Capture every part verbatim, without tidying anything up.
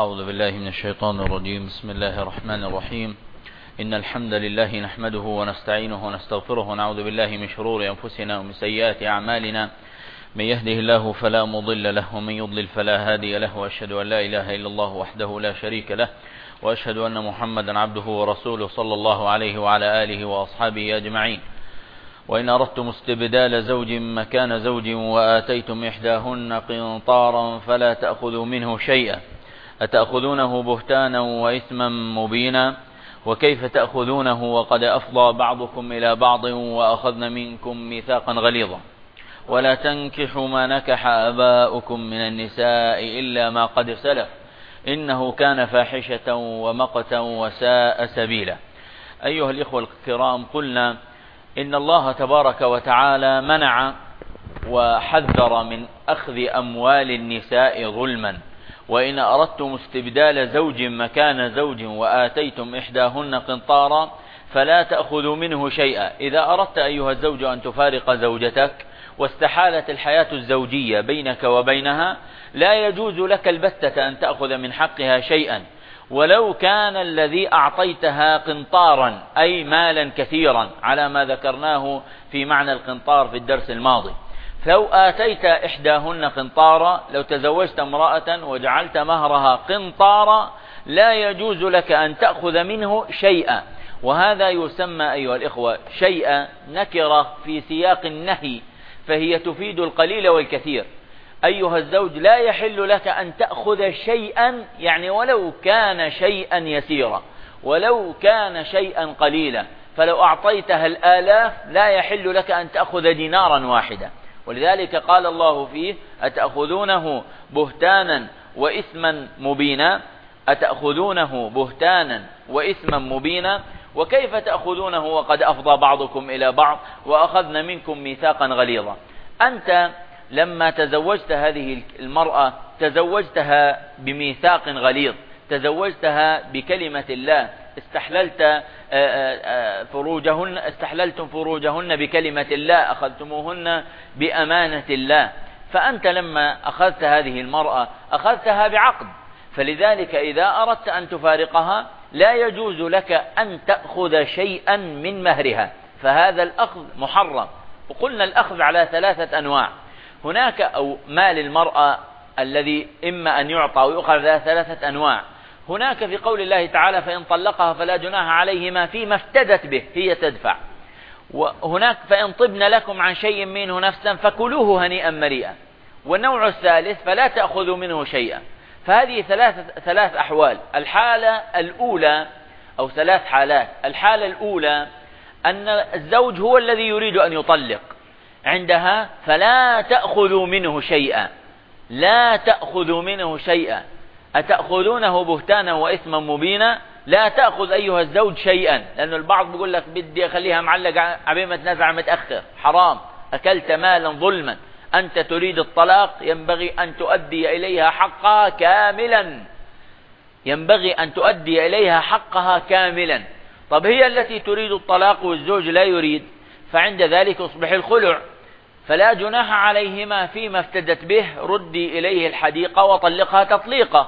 أعوذ بالله من الشيطان الرجيم. بسم الله الرحمن الرحيم. إن الحمد لله نحمده ونستعينه ونستغفره ونعوذ بالله من شرور أنفسنا ومن سيئات أعمالنا. من يهده الله فلا مضل له ومن يضلل فلا هادي له، وأشهد أن لا إله إلا الله وحده لا شريك له، وأشهد أن محمدا عبده ورسوله صلى الله عليه وعلى آله وأصحابه أجمعين. وإن أردتم استبدال زوج مكان زوج وآتيتم إحداهن قنطارا فلا تأخذوا منه شيئا أتأخذونه بهتانا وإثما مبينا، وكيف تأخذونه وقد أفضى بعضكم إلى بعض وأخذن منكم ميثاقا غليظا. ولا تنكحوا ما نكح آباؤكم من النساء إلا ما قد سلف إنه كان فاحشة ومقتا وساء سبيلا. أيها الإخوة الكرام، قلنا إن الله تبارك وتعالى منع وحذر من أخذ أموال النساء ظلما. وإن أردتم استبدال زوج مكان زوج وآتيتم إحداهن قنطارا فلا تأخذوا منه شيئا. إذا أردت أيها الزوج أن تفارق زوجتك واستحالت الحياة الزوجية بينك وبينها، لا يجوز لك البتة أن تأخذ من حقها شيئا، ولو كان الذي أعطيتها قنطارا أي مالا كثيرا، على ما ذكرناه في معنى القنطار في الدرس الماضي. لو آتيت إحداهن قنطارا، لو تزوجت امرأة وجعلت مهرها قنطارا، لا يجوز لك أن تأخذ منه شيئا. وهذا يسمى أيها الإخوة شيئا نكرة في سياق النهي، فهي تفيد القليل والكثير. أيها الزوج، لا يحل لك أن تأخذ شيئا، يعني ولو كان شيئا يسيرا، ولو كان شيئا قليلا. فلو أعطيتها الآلاف لا يحل لك أن تأخذ دينارا واحدا. ولذلك قال الله فيه: أتأخذونه بهتانا وإثما مبينا، أتأخذونه بهتانا وإثما مبينا، وكيف تأخذونه وقد أفضى بعضكم إلى بعض وأخذن منكم ميثاقا غليظا. أنت لما تزوجت هذه المرأة تزوجتها بميثاق غليظ، تزوجتها بكلمة الله، استحللت فروجهن، استحللتم فروجهن بكلمة الله، أخذتموهن بأمانة الله. فأنت لما أخذت هذه المرأة أخذتها بعقد، فلذلك إذا أردت أن تفارقها لا يجوز لك أن تأخذ شيئا من مهرها، فهذا الأخذ محرم. وقلنا الأخذ على ثلاثة أنواع. هناك أو مال المرأة الذي إما أن يعطى ويؤخذ على ثلاثة أنواع. هناك في قول الله تعالى: فإن طلقها فلا جناح عليهما فيما افتدت به، هي تدفع. وهناك فإن طبن لكم عن شيء منه نفسا فكلوه هنيئا مريئا. والنوع الثالث: فلا تأخذوا منه شيئا. فهذه ثلاث ثلاث أحوال. الحالة الأولى أو ثلاث حالات. الحالة الأولى أن الزوج هو الذي يريد أن يطلق، عندها فلا تأخذوا منه شيئا، لا تأخذوا منه شيئا. أتأخذونه بهتانا وإثما مبينا، لا تأخذ أيها الزوج شيئا، لأن البعض بيقول لك بدي أخليها معلقة عبين ما تنزع متأخر. حرام، أكلت مالا ظلما. أنت تريد الطلاق، ينبغي أن تؤدي إليها حقها كاملا، ينبغي أن تؤدي إليها حقها كاملا. طب هي التي تريد الطلاق والزوج لا يريد، فعند ذلك يصبح الخلع. فلا جناح عليهما فيما افتدت به، ردي إليه الحديقة وطلقها تطليقة.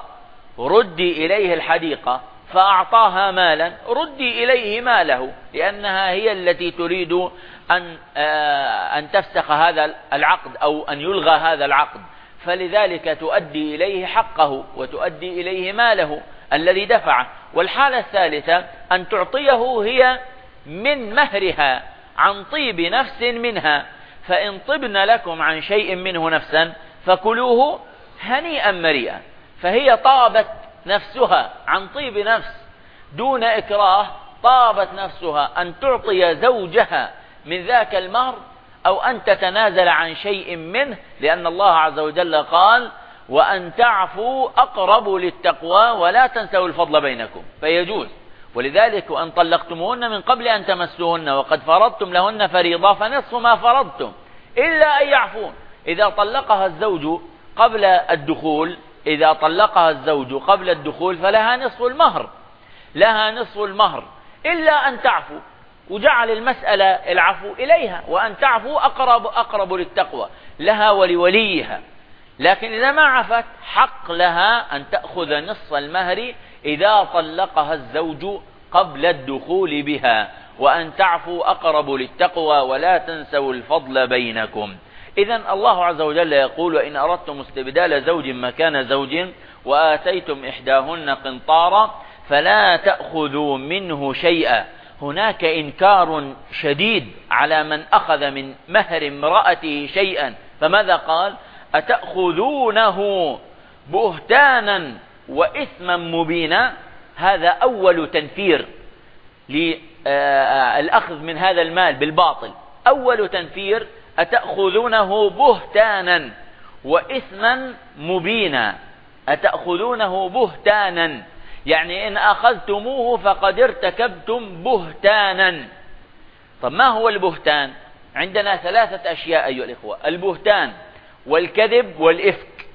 ردي إليه الحديقة فأعطاها مالا، ردي إليه ماله، لأنها هي التي تريد أن أن تفسخ هذا العقد أو أن يلغى هذا العقد، فلذلك تؤدي إليه حقه وتؤدي إليه ماله الذي دفعه. والحالة الثالثة أن تعطيه هي من مهرها عن طيب نفس منها. فإن طبن لكم عن شيء منه نفسا فكلوه هنيئا مريئا. فهي طابت نفسها عن طيب نفس دون إكراه، طابت نفسها أن تعطي زوجها من ذاك المهر أو أن تتنازل عن شيء منه، لأن الله عز وجل قال: وأن تعفوا أقرب للتقوى ولا تنسوا الفضل بينكم. فيجوز. ولذلك أن طلقتموهن من قبل أن تمسوهن وقد فرضتم لهن فريضة فنصف ما فرضتم إلا أن يعفون. إذا طلقها الزوج قبل الدخول إذا طلقها الزوج قبل الدخول فلها نصف المهر، لها نصف المهر إلا أن تعفوا. وجعل المسألة العفو إليها، وأن تعفوا أقرب أقرب للتقوى، لها ولوليها. لكن إذا ما عفت حق لها أن تأخذ نصف المهر إذا طلقها الزوج قبل الدخول بها، وأن تعفوا أقرب للتقوى ولا تنسوا الفضل بينكم. إذن الله عز وجل يقول: وإن أردتم استبدال زوج مكان زوج وآتيتم إحداهن قنطارا فلا تأخذوا منه شيئا. هناك إنكار شديد على من أخذ من مهر امرأته شيئا، فماذا قال؟ أتأخذونه بهتانا وإثما مبينا. هذا أول تنفير للأخذ من هذا المال بالباطل، أول تنفير: أتأخذونه بهتانا وإثما مبينا. أتأخذونه بهتانا يعني إن أخذتموه فقد ارتكبتم بهتانا. طب ما هو البهتان؟ عندنا ثلاثة أشياء أيها الإخوة: البهتان والكذب والإفك.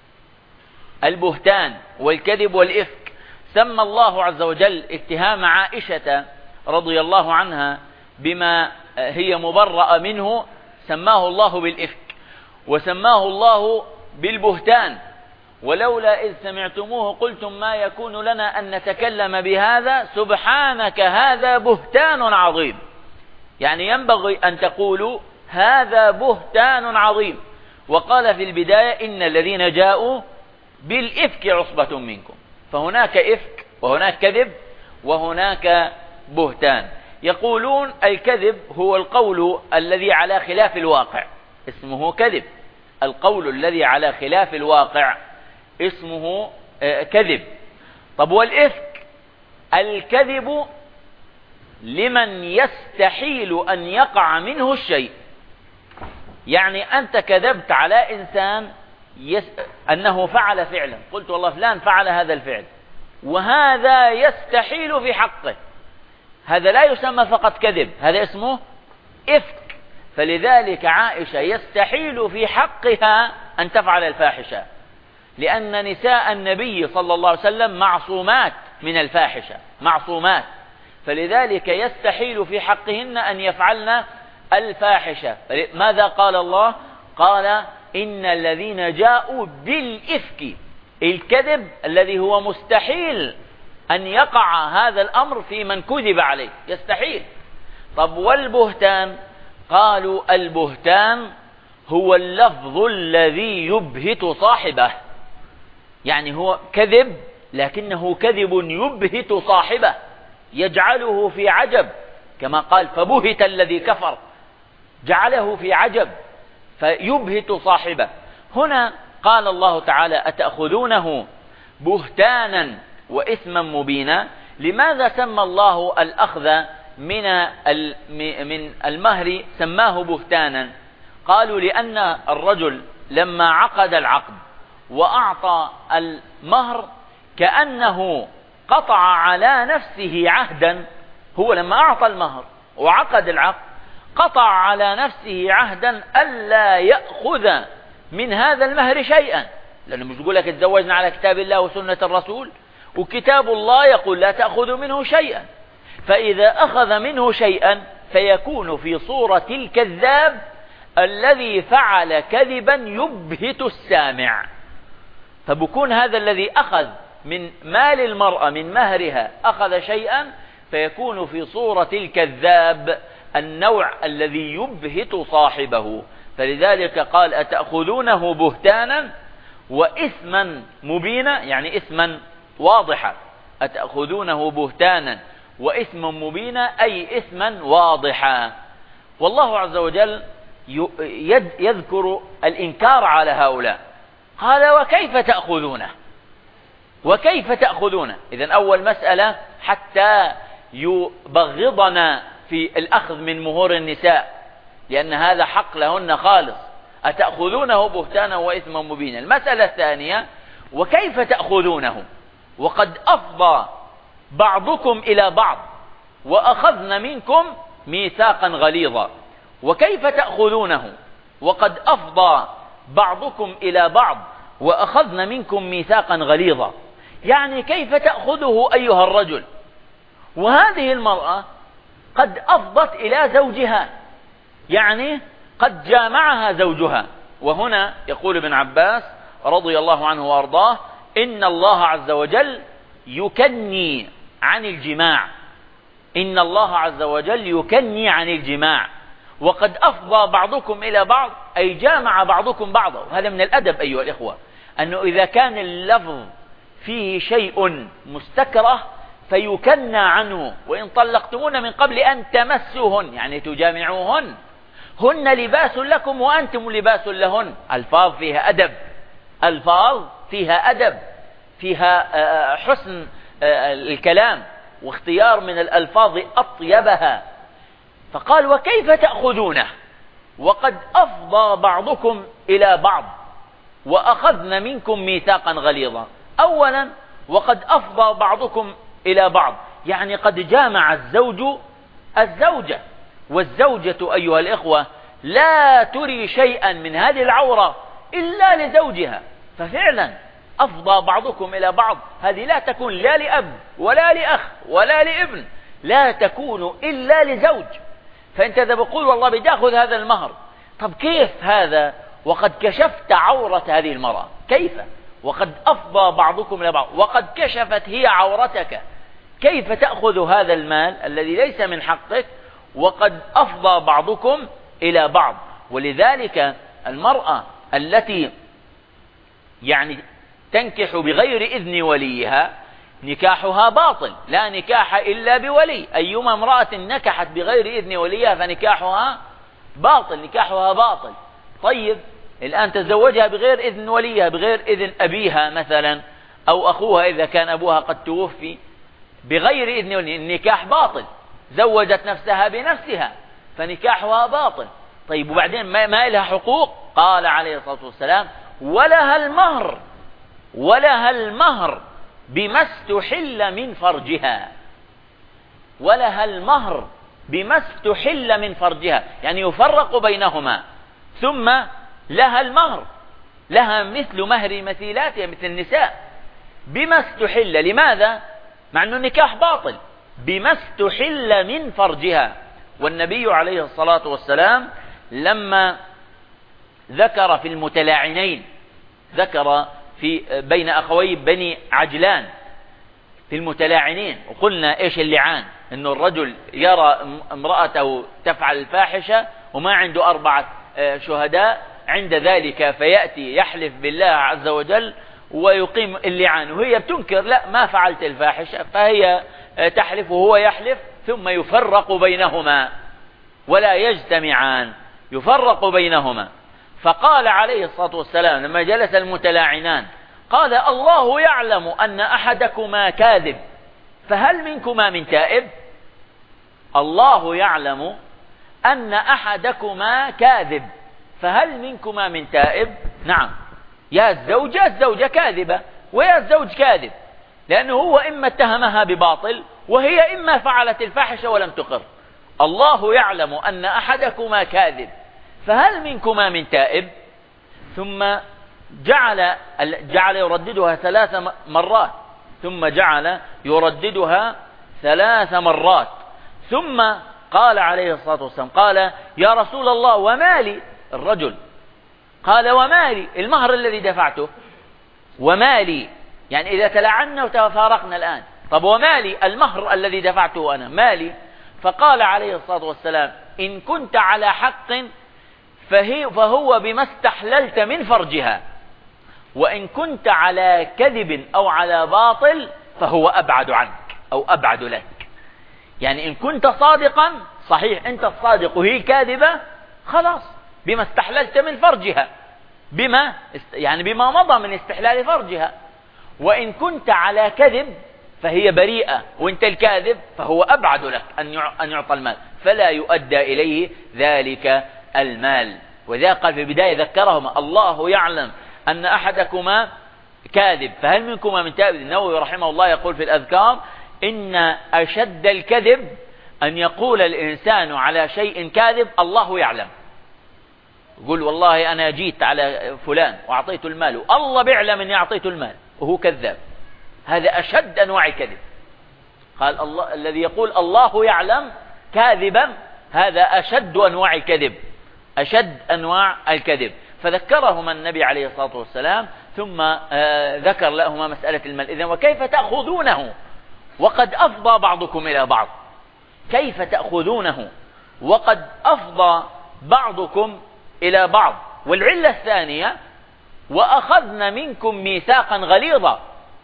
البهتان والكذب والإفك سمى الله عز وجل اتهام عائشة رضي الله عنها بما هي مبرأة منه، سماه الله بالإفك وسماه الله بالبهتان. ولولا إذ سمعتموه قلتم ما يكون لنا أن نتكلم بهذا سبحانك هذا بهتان عظيم. يعني ينبغي أن تقولوا هذا بهتان عظيم. وقال في البداية: إن الذين جاءوا بالإفك عصبة منكم. فهناك إفك وهناك كذب وهناك بهتان. يقولون الكذب هو القول الذي على خلاف الواقع، اسمه كذب. القول الذي على خلاف الواقع اسمه كذب. طب والإفك؟ الكذب لمن يستحيل أن يقع منه الشيء. يعني أنت كذبت على إنسان يس... أنه فعل فعلا، قلت والله فلان فعل هذا الفعل وهذا يستحيل في حقه، هذا لا يسمى فقط كذب، هذا اسمه إفك. فلذلك عائشة يستحيل في حقها أن تفعل الفاحشة، لأن نساء النبي صلى الله عليه وسلم معصومات من الفاحشة، معصومات، فلذلك يستحيل في حقهن أن يفعلن الفاحشة. ماذا قال الله؟ قال: إن الذين جاءوا بالإفك، الكذب الذي هو مستحيل أن يقع هذا الأمر في من كذب عليه، يستحيل. طب والبهتان؟ قالوا البهتان هو اللفظ الذي يبهت صاحبه، يعني هو كذب لكنه كذب يبهت صاحبه، يجعله في عجب، كما قال: فبهت الذي كفر، جعله في عجب فيبهت صاحبه. هنا قال الله تعالى: أتأخذونه بهتانا وإثما مبينا. لماذا سمى الله الأخذ من من المهر سماه بهتانا؟ قالوا: لأن الرجل لما عقد العقد وأعطى المهر كأنه قطع على نفسه عهدا. هو لما أعطى المهر وعقد العقد قطع على نفسه عهدا ألا يأخذ من هذا المهر شيئا، لأنه مش يقول لك اتزوجنا على كتاب الله وسنة الرسول، وكتاب الله يقول لا تأخذ منه شيئا. فإذا أخذ منه شيئا فيكون في صورة الكذاب الذي فعل كذبا يبهت السامع. فبكون هذا الذي أخذ من مال المرأة من مهرها أخذ شيئا فيكون في صورة الكذاب، النوع الذي يبهت صاحبه. فلذلك قال: أتأخذونه بهتانا وإثما مبينا، يعني إثما واضحا. أتأخذونه بهتانا وإثما مبينا أي إثما واضحا. والله عز وجل يذكر الإنكار على هؤلاء، قال: وكيف تأخذونه؟ وكيف تأخذونه؟ إذن أول مسألة حتى يبغضنا في الأخذ من مهور النساء، لأن هذا حق لهن خالص. أتأخذونه بهتانا وإثما مبينا. المسألة الثانية: وكيف تأخذونه وقد أفضى بعضكم إلى بعض وأخذن منكم ميثاقا غليظا. وكيف تأخذونه وقد أفضى بعضكم إلى بعض وأخذن منكم ميثاقا غليظا، يعني كيف تأخذه أيها الرجل وهذه المرأة قد أفضت إلى زوجها، يعني قد جامعها زوجها وهنا يقول ابن عباس رضي الله عنه وأرضاه إن الله عز وجل يكني عن الجماع، إن الله عز وجل يكني عن الجماع، وقد أفضى بعضكم إلى بعض، أي جامع بعضكم بعضا. وهذا من الأدب أيها الإخوة، أنه إذا كان اللفظ فيه شيء مستكره فيكنى عنه. وإن طلقتمون من قبل أن تمسوهن، يعني تجامعوهن، هن لباس لكم وأنتم لباس لهن. ألفاظ فيها أدب، ألفاظ فيها أدب، فيها حسن الكلام واختيار من الألفاظ أطيبها. فقال وكيف تأخذونه وقد أفضى بعضكم إلى بعض وأخذن منكم ميثاقا غليظا. أولا وقد أفضى بعضكم إلى بعض، يعني قد جامع الزوج الزوجة، والزوجة أيها الإخوة لا تري شيئا من هذه العورة إلا لزوجها. ففعلا أفضى بعضكم إلى بعض، هذه لا تكون لا لأب ولا لأخ ولا لابن، لا تكون إلا لزوج. فأنت إذا بقول والله بدي أخذ هذا المهر، طب كيف هذا وقد كشفت عورة هذه المرأة؟ كيف وقد أفضى بعضكم إلى بعض وقد كشفت هي عورتك؟ كيف تأخذ هذا المال الذي ليس من حقك وقد أفضى بعضكم إلى بعض؟ ولذلك المرأة التي يعني تنكح بغير إذن وليها نكاحها باطل، لا نكاح إلا بولي. أيما امرأة نكحت بغير إذن وليها فنكاحها باطل، نكاحها باطل. طيب الآن تزوجها بغير إذن وليها، بغير إذن أبيها مثلا أو أخوها إذا كان أبوها قد توفي، بغير إذن وليها، النكاح باطل، زوجت نفسها بنفسها فنكاحها باطل. طيب وبعدين ما لها حقوق؟ قال عليه الصلاة والسلام ولها المهر، ولها المهر بما استحل من فرجها، ولها المهر بما استحل من فرجها، يعني يفرق بينهما. ثم لها المهر، لها مثل مهر مثيلاتها مثل النساء بما استحل. لماذا؟ مع أنه النكاح باطل، بما استحل من فرجها. والنبي عليه الصلاة والسلام لما ذكر في المتلاعنين، ذكر في بين أخوي بني عجلان في المتلاعنين، وقلنا إيش اللعان؟ إنه الرجل يرى امرأته تفعل الفاحشة وما عنده أربعة شهداء، عند ذلك فيأتي يحلف بالله عز وجل ويقيم اللعان، وهي بتنكر لا ما فعلت الفاحشة، فهي تحلف وهو يحلف، ثم يفرق بينهما ولا يجتمعان، يفرق بينهما. فقال عليه الصلاة والسلام لما جلس المتلاعنان قال الله يعلم أن أحدكما كاذب فهل منكما من تائب؟ الله يعلم أن أحدكما كاذب فهل منكما من تائب؟ نعم، يا الزوجة الزوجة كاذبة ويا الزوج كاذب، لأنه هو إما اتهمها بباطل وهي إما فعلت الفاحشة ولم تقر. الله يعلم أن أحدكما كاذب فهل منكما من تائب؟ ثم جعل جعل يرددها ثلاث مرات، ثم جعل يرددها ثلاث مرات، ثم قال عليه الصلاة والسلام قال يا رسول الله ومالي؟ الرجل قال ومالي؟ المهر الذي دفعته، ومالي يعني إذا تلعنا وتفارقنا الآن، طب ومالي؟ المهر الذي دفعته أنا مالي؟ فقال عليه الصلاة والسلام إن كنت على حق فهي فهو بما استحللت من فرجها، وإن كنت على كذب أو على باطل فهو أبعد عنك أو أبعد لك. يعني إن كنت صادقا صحيح أنت الصادق وهي كاذبة، خلاص بما استحللت من فرجها، بما يعني بما مضى من استحلال فرجها. وإن كنت على كذب فهي بريئة وانت الكاذب فهو أبعد لك أن يعطى المال، فلا يؤدى إليه ذلك المال. وذا قال في البداية ذكرهما الله يعلم أن أحدكما كاذب فهل منكما من تائب. النووي رحمه الله يقول في الأذكار إن أشد الكذب أن يقول الإنسان على شيء كاذب الله يعلم، يقول والله أنا جيت على فلان وأعطيته المال والله بيعلم أني أعطيته المال وهو كذاب، هذا أشد أنواع الكذب. قال الله الذي يقول الله يعلم كاذبا هذا أشد أنواع الكذب، أشد أنواع الكذب. فذكرهما النبي عليه الصلاة والسلام، ثم ذكر لهما مسألة المال. إذن وكيف تأخذونه وقد أفضى بعضكم إلى بعض؟ كيف تأخذونه وقد أفضى بعضكم إلى بعض؟ والعلة الثانية: وأخذن منكم ميثاقا غليظا.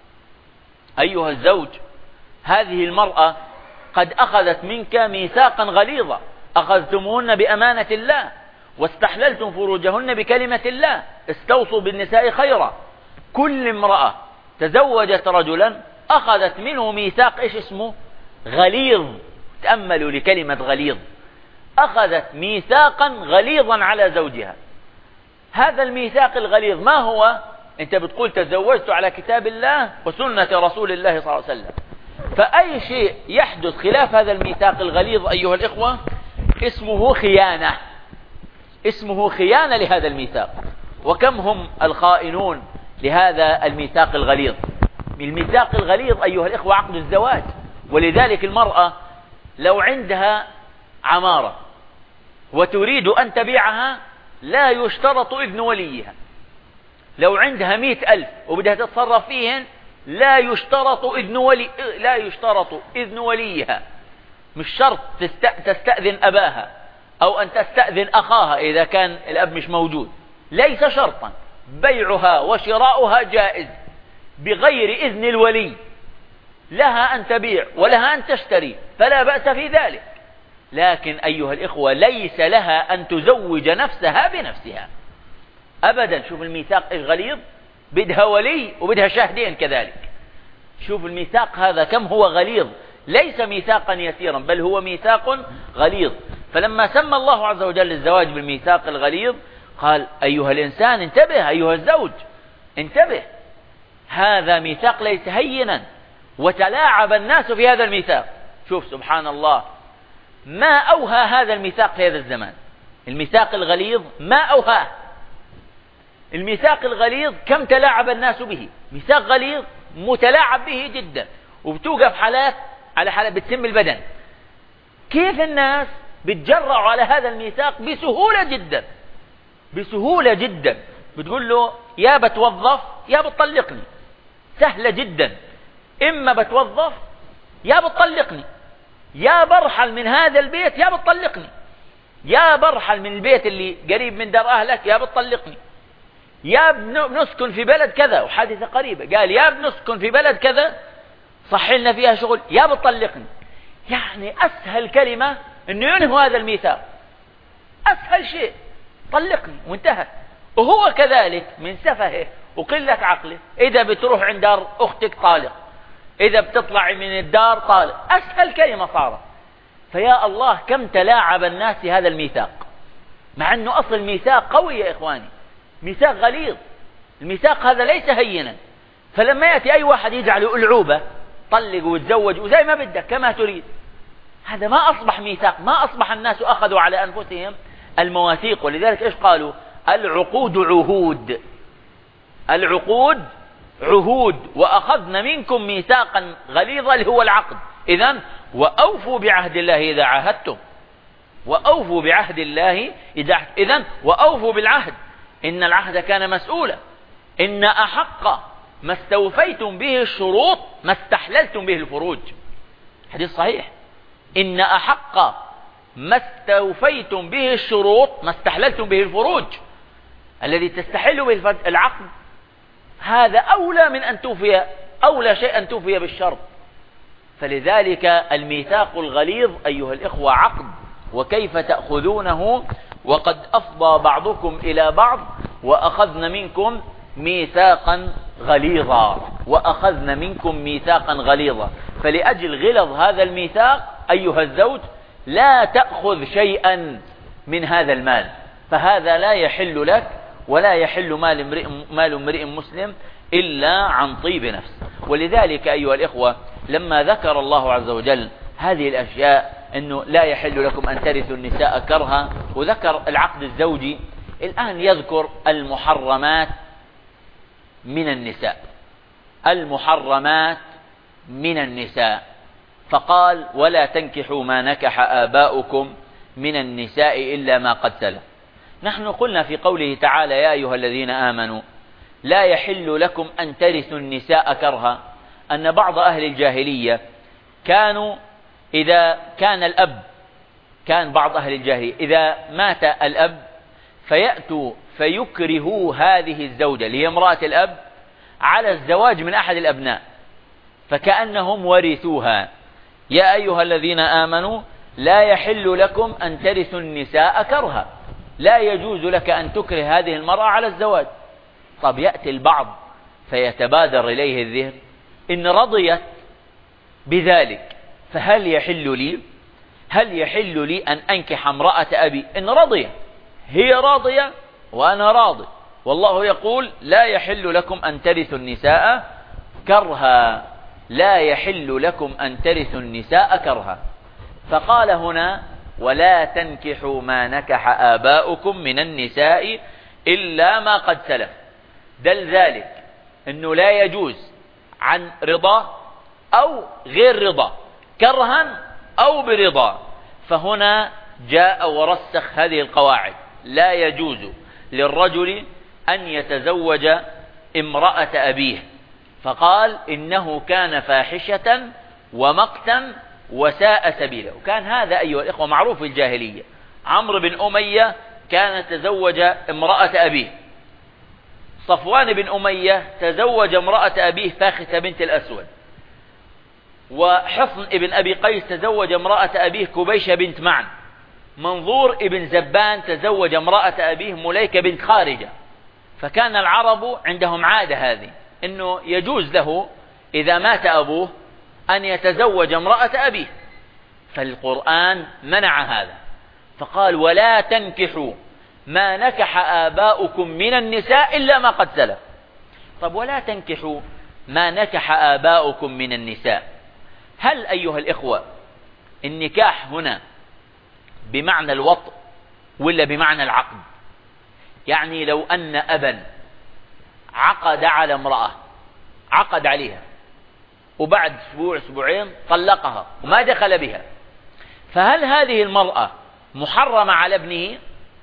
أيها الزوج، هذه المرأة قد أخذت منك ميثاقا غليظا، أخذتموهن بأمانة الله واستحللتم فروجهن بكلمة الله، استوصوا بالنساء خيرا. كل امرأة تزوجت رجلا أخذت منه ميثاق، إيش اسمه؟ غليظ. تأملوا لكلمة غليظ، أخذت ميثاقا غليظا على زوجها. هذا الميثاق الغليظ ما هو؟ أنت بتقول تزوجت على كتاب الله وسنة رسول الله صلى الله عليه وسلم، فأي شيء يحدث خلاف هذا الميثاق الغليظ أيها الإخوة اسمه خيانة، اسمه خيانة لهذا الميثاق. وكم هم الخائنون لهذا الميثاق الغليظ. الميثاق الغليظ أيها الإخوة عقد الزواج. ولذلك المرأة لو عندها عمارة وتريد أن تبيعها لا يشترط إذن وليها. لو عندها مئة ألف وبدها تتصرف فيهن لا يشترط إذن ولي لا يشترط إذن وليها. مش شرط تستأذن أباها أو أن تستأذن أخاها إذا كان الأب مش موجود، ليس شرطا. بيعها وشراؤها جائز بغير إذن الولي، لها أن تبيع ولها أن تشتري، فلا بأس في ذلك. لكن أيها الإخوة ليس لها أن تزوج نفسها بنفسها أبدا. شوف الميثاق الغليظ، بدها ولي وبدها شاهدين كذلك. شوف الميثاق هذا كم هو غليظ، ليس ميثاقا يسيرا بل هو ميثاق غليظ. فلما سمى الله عز وجل الزواج بالميثاق الغليظ قال: أيها الإنسان انتبه، أيها الزوج انتبه، هذا ميثاق ليس هينا، وتلاعب الناس في هذا الميثاق. شوف سبحان الله، ما أوهى هذا الميثاق في هذا الزمان. الميثاق الغليظ ما أوهى. الميثاق الغليظ كم تلاعب الناس به. ميثاق غليظ متلاعب به جدا، وبتوقف حالات على حالات بتسم البدن. كيف الناس بتجرعوا على هذا الميثاق بسهولة جدا، بسهولة جدا. بتقول له يا بتوظف يا بتطلقني، سهلة جدا. إما بتوظف يا بتطلقني، يا برحل من هذا البيت يا بتطلقني، يا برحل من البيت اللي قريب من دار أهلك يا بتطلقني، يا بنسكن في بلد كذا. وحادثة قريبة قال يا بنسكن في بلد كذا صح لنا فيها شغل يا بتطلقني. يعني أسهل كلمة إنه ينهوا هذا الميثاق، أسهل شيء طلقني وانتهت. وهو كذلك من سفهه وقلة عقله إذا بتروح عند دار أختك طالق، إذا بتطلع من الدار طالق، أسهل كلمة صارت. فيا الله كم تلاعب الناس هذا الميثاق، مع أنه أصل ميثاق قوي يا إخواني، ميثاق غليظ. الميثاق هذا ليس هينا. فلما يأتي أي واحد يجعله ألعوبة، طلق وتزوج وزي ما بدك كما تريد، هذا ما أصبح ميثاق، ما أصبح الناس أخذوا على أنفسهم المواثيق. ولذلك إيش قالوا؟ العقود عهود، العقود عهود، وأخذنا منكم ميثاقا غليظا اللي هو العقد. إذن وأوفوا بعهد الله إذا عاهدتم، وأوفوا بعهد الله إذا إذن وأوفوا بالعهد، إن العهد كان مسؤولا. إن أحق ما استوفيتم به الشروط ما استحللتم به الفروج. حديث صحيح. إن أحق ما استوفيتم به الشروط ما استحللتم به الفروج. الذي تستحل به العقد هذا أولى من أن توفي، أولى شيء أن توفي بالشرط. فلذلك الميثاق الغليظ أيها الإخوة عقد، وكيف تأخذونه وقد أفضى بعضكم إلى بعض. وأخذن منكم ميثاقا غليظا، وأخذن منكم ميثاقا غليظا. فلأجل غلظ هذا الميثاق أيها الزوج لا تأخذ شيئا من هذا المال، فهذا لا يحل لك ولا يحل مال امرئ مال امرئ مسلم إلا عن طيب نفس. ولذلك أيها الإخوة لما ذكر الله عز وجل هذه الأشياء أنه لا يحل لكم أن ترثوا النساء كرها، وذكر العقد الزوجي، الآن يذكر المحرمات من النساء، المحرمات من النساء. فقال ولا تنكحوا ما نكح آباؤكم من النساء إلا ما قد سلف. نحن قلنا في قوله تعالى يا أيها الذين آمنوا لا يحل لكم أن ترثوا النساء كرها، أن بعض أهل الجاهلية كانوا إذا كان الأب كان بعض أهل الجاهلية إذا مات الأب فيأتوا فيكرهوا هذه الزوجة اللي هي امرأة الأب على الزواج من أحد الأبناء، فكأنهم ورثوها. يا أيها الذين آمنوا لا يحل لكم أن ترثوا النساء كرها، لا يجوز لك أن تكره هذه المرأة على الزواج. طب يأتي البعض فيتبادر إليه الذهن إن رضيت بذلك فهل يحل لي هل يحل لي أن أنكح امرأة أبي إن رضي؟ هي راضية وأنا راضي، والله يقول لا يحل لكم أن ترثوا النساء كرها، لا يحل لكم أن ترثوا النساء كرها. فقال هنا ولا تنكحوا ما نكح آباؤكم من النساء إلا ما قد سلف، دل ذلك أنه لا يجوز عن رضا أو غير رضا، كرها أو برضا. فهنا جاء ورسخ هذه القواعد، لا يجوز للرجل أن يتزوج امرأة أبيه، فقال إنه كان فاحشة ومقتا وساء سبيلا. وكان هذا أيها الإخوة معروف في الجاهلية. عمرو بن أمية كان تزوج امرأة أبيه، صفوان بن أمية تزوج امرأة أبيه فاخته بنت الأسود، وحصن ابن أبي قيس تزوج امرأة أبيه كبيشة بنت معن، منظور ابن زبان تزوج امرأة أبيه مليكة بنت خارجة. فكان العرب عندهم عادة هذه، أنه يجوز له إذا مات أبوه أن يتزوج امرأة أبيه، فالقرآن منع هذا فقال ولا تنكحوا ما نكح آباؤكم من النساء إلا ما قد سلف. طب ولا تنكحوا ما نكح آباؤكم من النساء، هل أيها الإخوة النكاح هنا بمعنى الوطء ولا بمعنى العقد؟ يعني لو أن أبا عقد على امرأة، عقد عليها وبعد أسبوع أسبوعين طلقها وما دخل بها، فهل هذه المرأة محرمة على ابنه؟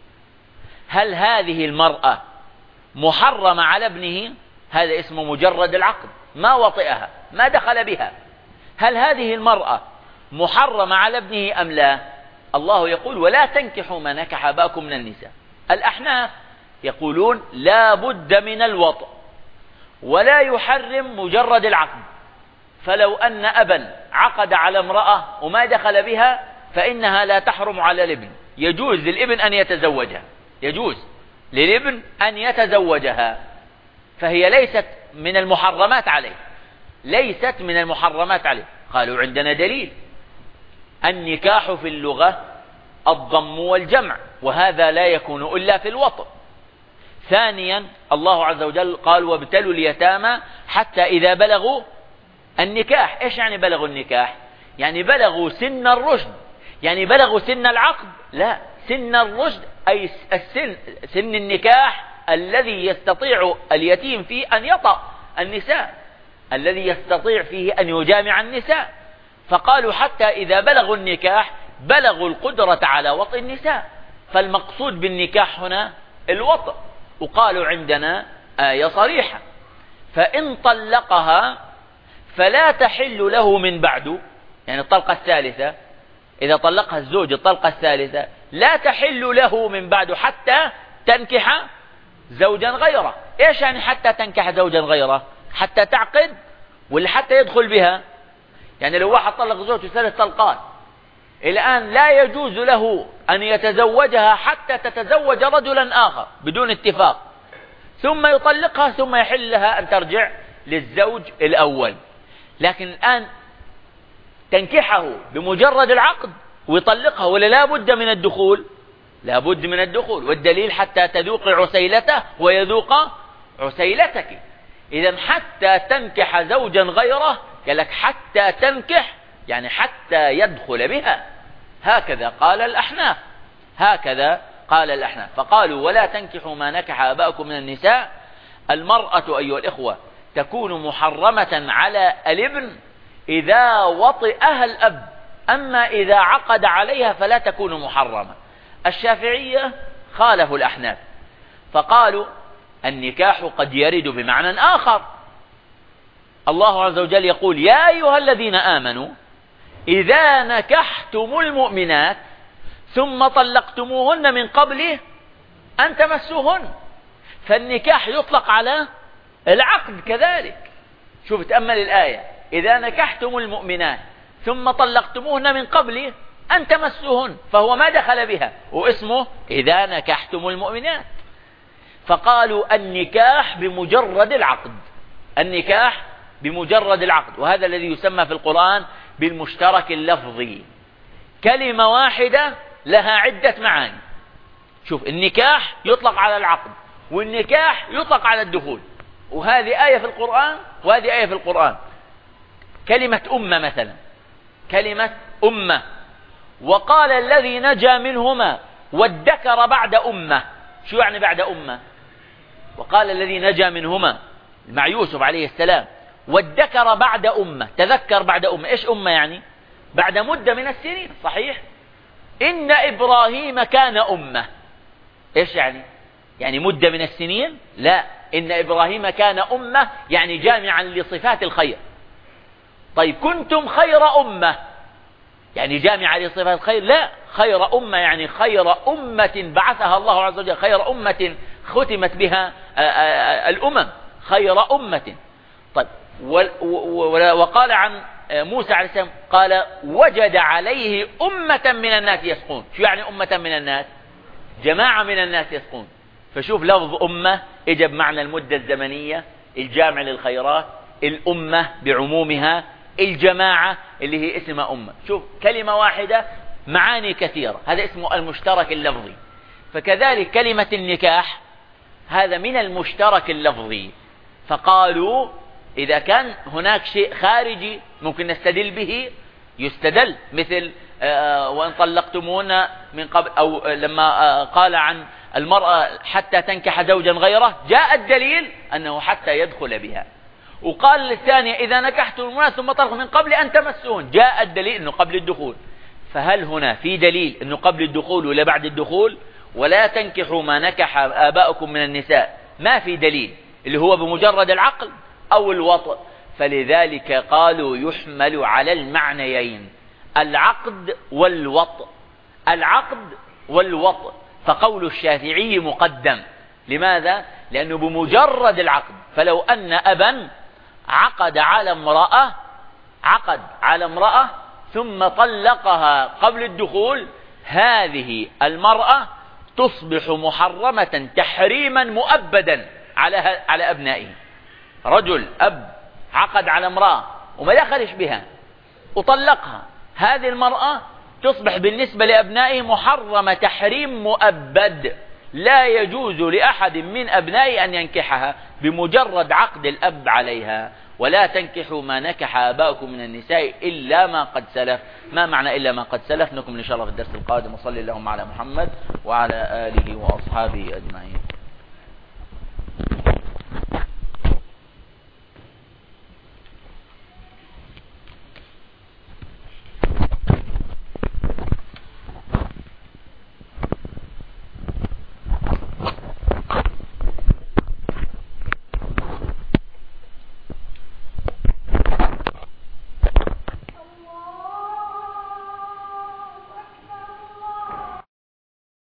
هل هذه المرأة محرمة على ابنه؟ هذا اسمه مجرد العقد، ما وطئها ما دخل بها. هل هذه المرأة محرمة على ابنه أم لا؟ الله يقول ولا تنكحوا ما نكح آباؤكم من النساء. الأحناف يقولون لا بد من الوطء ولا يحرم مجرد العقد، فلو أن أبا عقد على امرأة وما دخل بها فإنها لا تحرم على الابن، يجوز للابن أن يتزوجها، يجوز للابن أن يتزوجها، فهي ليست من المحرمات عليه، ليست من المحرمات عليه. قالوا عندنا دليل، النكاح في اللغة الضم والجمع، وهذا لا يكون إلا في الوطء. ثانيا الله عز وجل قال وابتلوا اليتامى حتى إذا بلغوا النكاح. إيش يعني بلغوا النكاح؟ يعني بلغوا سن الرشد، يعني بلغوا سن العقد؟ لا، سن الرشد أي السن، سن النكاح الذي يستطيع اليتيم فيه أن يطأ النساء، الذي يستطيع فيه أن يجامع النساء. فقالوا حتى إذا بلغوا النكاح بلغوا القدرة على وطئ النساء، فالمقصود بالنكاح هنا الوطئ. وقالوا عندنا آية صريحة، فإن طلقها فلا تحل له من بعد، يعني الطلقة الثالثة، إذا طلقها الزوج الطلقة الثالثة لا تحل له من بعد حتى تنكح زوجا غيره. إيش يعني حتى تنكح زوجا غيره؟ حتى تعقد ولا حتى يدخل بها؟ يعني لو واحد طلق زوجته ثلاث طلقات الآن لا يجوز له أن يتزوجها حتى تتزوج رجلا آخر بدون اتفاق، ثم يطلقها ثم يحل لها أن ترجع للزوج الأول. لكن الآن تنكحه بمجرد العقد ويطلقها، ولا لا بد من الدخول؟ لا بد من الدخول، والدليل حتى تذوق عسيلته ويذوق عسيلتك. إذا حتى تنكح زوجا غيره، قال لك حتى تنكح يعني حتى يدخل بها. هكذا قال الأحناف، هكذا قال الأحناف. فقالوا ولا تنكحوا ما نكح آباؤكم من النساء. المرأة أيها الإخوة تكون محرمة على الابن إذا وطئها الأب، أما إذا عقد عليها فلا تكون محرمة. الشافعية خالفوا الأحناف فقالوا النكاح قد يرد بمعنى آخر. الله عز وجل يقول يا أيها الذين آمنوا إذا نكحتم المؤمنات ثم طلقتموهن من قبل أن تمسوهن. فالنكاح يطلق على العقد كذلك. شوف تأمل الآية إذا نكحتم المؤمنات ثم طلقتموهن من قبل أن تمسوهن، فهو ما دخل بها واسمه إذا نكحتم المؤمنات. فقالوا النكاح بمجرد العقد، النكاح بمجرد العقد، وهذا الذي يسمى في القرآن بالمشترك اللفظي. كلمة واحدة لها عدة معاني. شوف النكاح يطلق على العقد، والنكاح يطلق على الدخول، وهذه آية في القرآن وهذه آية في القرآن. كلمة أمة مثلا، كلمة أمة، وقال الذي نجا منهما وادكر بعد أمة. شو يعني بعد أمة؟ وقال الذي نجا منهما مع يوسف عليه السلام وادكر بعد أمة، تذكر بعد أمة. إيش أمة يعني؟ بعد مدة من السنين، صحيح؟ إن إبراهيم كان أمة. إيش يعني؟ يعني مدة من السنين؟ لا، إن إبراهيم كان أمة يعني جامعا لصفات الخير. طيب كنتم خير أمة يعني جامعة لصفات الخير؟ لا، خير أمة يعني خير أمة بعثها الله عز وجل، خير أمة ختمت بها الأمم، خير أمة. طيب وقال عن موسى عليه السلام قال وجد عليه أمة من الناس يسقون. شو يعني أمة من الناس؟ جماعة من الناس يسقون. فشوف لفظ أمة إجا بمعنى المدة الزمنية الجامع للخيرات، الأمة بعمومها، الجماعة اللي هي اسمها أمة. شوف كلمة واحدة معاني كثيرة، هذا اسمه المشترك اللفظي. فكذلك كلمة النكاح هذا من المشترك اللفظي. فقالوا إذا كان هناك شيء خارجي ممكن نستدل به يستدل، مثل وإن طلقتموهن من قبل، أو لما قال عن المرأة حتى تنكح زوجا غيره جاء الدليل أنه حتى يدخل بها. وقال الثانية إذا نكحتم المؤمنات ثم طلقوا من قبل أن تمسوهن، جاء الدليل أنه قبل الدخول. فهل هنا في دليل أنه قبل الدخول ولا بعد الدخول؟ ولا تنكحوا ما نكح آباؤكم من النساء، ما في دليل اللي هو بمجرد العقل أو الوطء. فلذلك قالوا يحمل على المعنيين، العقد والوطء، العقد والوطء. فقول الشافعي مقدم. لماذا؟ لأنه بمجرد العقد. فلو أن أبا عقد على امرأة عقد على امرأة ثم طلقها قبل الدخول، هذه المرأة تصبح محرمة تحريما مؤبدا على على أبنائه. رجل أب عقد على امرأة وما دخلش بها وطلقها، هذه المرأة تصبح بالنسبة لأبنائه محرمة تحريم مؤبد، لا يجوز لأحد من أبنائه أن ينكحها بمجرد عقد الأب عليها. ولا تنكحوا ما نكح آباؤكم من النساء إلا ما قد سلف. ما معنى إلا ما قد سلف؟ نكمل إن شاء الله في الدرس القادم. وصلي اللهم على محمد وعلى آله وأصحابه أجمعين.